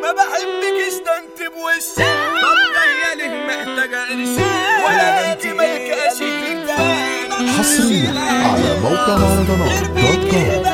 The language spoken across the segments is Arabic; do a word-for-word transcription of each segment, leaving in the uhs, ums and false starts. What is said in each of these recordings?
ما بحبكش ده انت بوشك. طب جايه ليه محتاجه قرشين ولا انت ملك اشيك حصريا على موقع مهرجانات دوت كوم.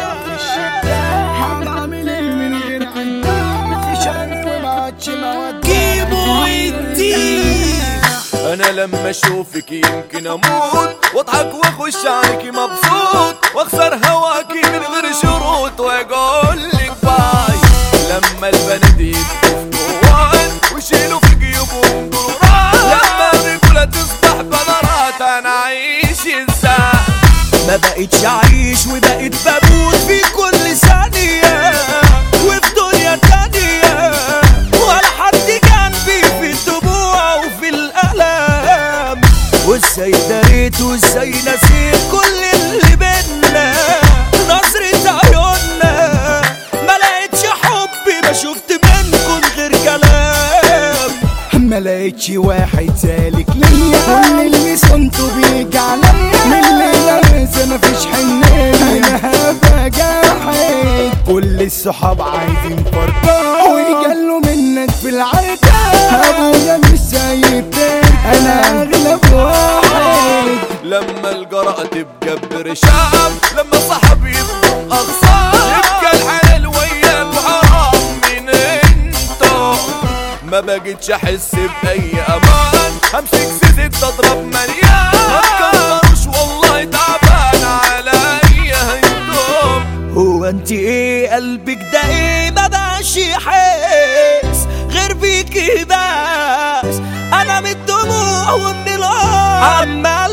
هنعمل ايه من غير عندها مفيش عين وما عادش مواد جيبوا الدين. انا لما اشوفك يمكن اموت واضحك واخش عليكي مبسوط واخسر هواكي من غير شروط واقول لك باي. لما البنات يبقوا في جوان ويشيلوا في جيوبهم دولارات، لما الرجوله تصبح بنارات انا اعيش ازاي؟ ما بقيتش اعيش وبقيت بموت في كل ثانية وفي دنيا تانية، ولا حد جنبي في الدموع وفي الألم. وازاي دريت وازاي نسيت كل اللي بينا، نظرة عيوننا ما لقيتش حبي ما شفت منكم غير كلام. ما لقيتش واحد سالك ليا، كل اللي صنته بيجي عليا من الليلة لسه مفيش حنية. انا هبقى جاحد كل الصحاب عايزين فرقة ويجلوا منك في العادة. ابويا مش سايب انا اغلب واحد. لما الجرأة تبقى برشام، لما صاحبي يبقى اغصان، يبقى الحلال وياك حرام من انتو. ما بقيتش احس باي امان، همسك سيزك تضرب مليان. ما تكبروش والله تعبان عليا انتم. هو انت ايه قلبك ده ايه ما بقاش يحس غير بيكي بس؟ انا من الدموع ومن القهر عمال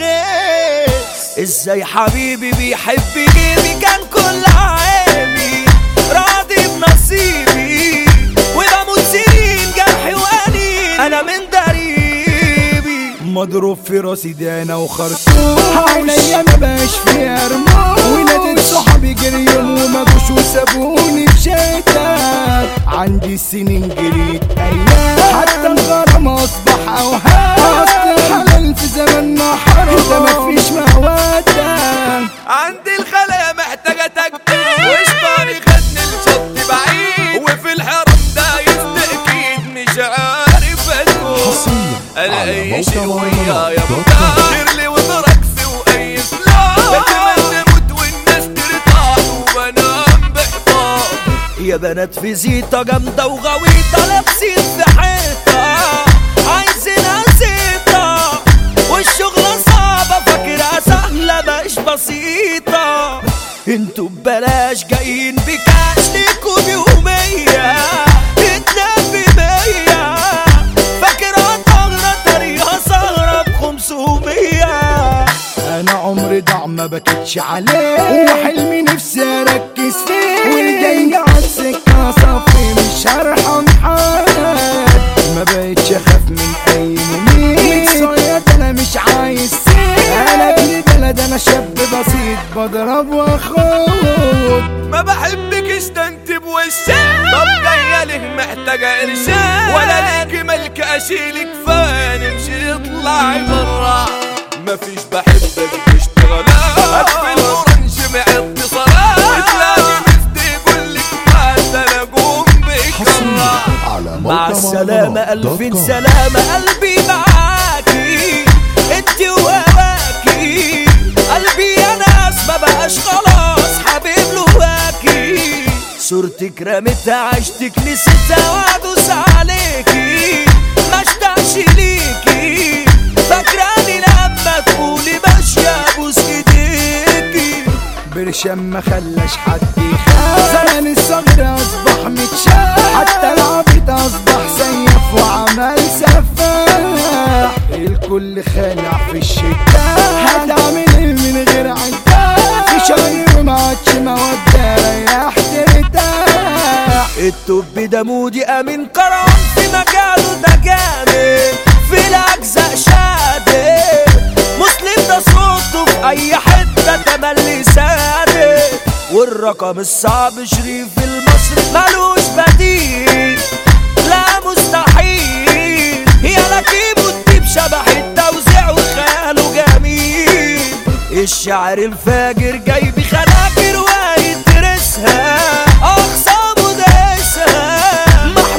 بخس. ازاي حبيبي بيحب جيبي كان كل عيبي راضي بنصيبي وبموت سنين جرحي وانين انا من دريبي. مضروب في راسي دانا وخرطوم، عينيا ما بقاش فيها رموش، وناديت صحابي جريهم وما جوش وسابوني في شتات. عندي السنين جريت ايام حتى الغرام اصبح اوهام. اصل الحلال في زماننا حرام ده مفيش مودة. عندي الخلايا محتاجة تجديد وشطاني خدني الشط بعيد، وفي الحرم ده يستأكيد مش عارف اسكت. انا اي شي ويايا مختار لي وتركسي واي سلاح، بتمنى اموت والناس ترتاح وبنام باحباط. يا بنات في زيطة جامدة وغويطة لابسين في حيطة عايزينها زيطة، والشغلة صعبة فاكرها سهلة مش بسيطة. انتوا ببلاش جايين بكاش ليكوا يومية تتنام بمية، فاكرها طغرة طريقها سهرة بخمسمية. انا عمري ضاع ما بكتش عليه، وحلمي نفسي اركز فيه، والجاي عالسكة صفي مش هرحم حد. ما بقتش اخاف من اي مميت صياد انا مش عايز سيد. انا ابن بلد انا شاب بسيط بضرب واخد. ما بحبكش ده انت بوشك. طب جايه ليه محتاجه قرشين ولا ليكي ملك اشيلك فين؟ امشي اطلعي برا. مفيش بحبك تشتغلات اقفل اورنج مع اتصالات، وتلاقي مستي يقولك ما انا قوم بكرة. مع السلامة ألف سلامة قلبي معاكي انتي وهواكي. قلبي يا ناس ما بقاش خلاص حبيب لهواكي. صورتك رميتها عشتك نسيتها وادوس عليكي ما اشتاقش ليكي. فاكراني لما تقولي ماشية ابوس ايديكي. برشام ما خلاش حد يخاف، زمان الصغر اصبح متشاف، حتى العبيط اصبح سيف وعمل سفاح. الكل خالع في الشتاء، هتعمل ايه من غير عداء؟ في شهر وما عادش مودة ريح ترتاح. التوب ده مودي امين كرم في مجاله ده جامد، في الاجزاء شادد مسلم ده صوته في اي حته تملي سادد. والرقم الصعب شريف المصري ملوش بديل لا مستحيل. يا لكيب والديب شبح التوزيع وخياله جميل. الشعر الفاجر جاي بخناجر وهيدرسها اقسامه دايسها.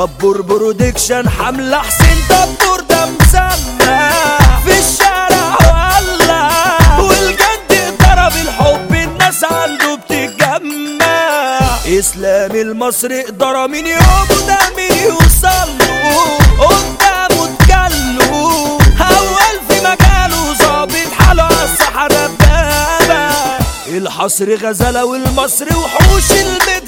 دبور برودكشن حملة حسين دبور ده مسمى في الشارع ولا والجد ضرب الحب الناس عنده بتتجمع اسلام المصري قدر من يومه ده مين يوصله قدامه اتجله اول في مجاله ظابط حاله عالصحراء دبابة الحصر غزالة والمصري وحوش المد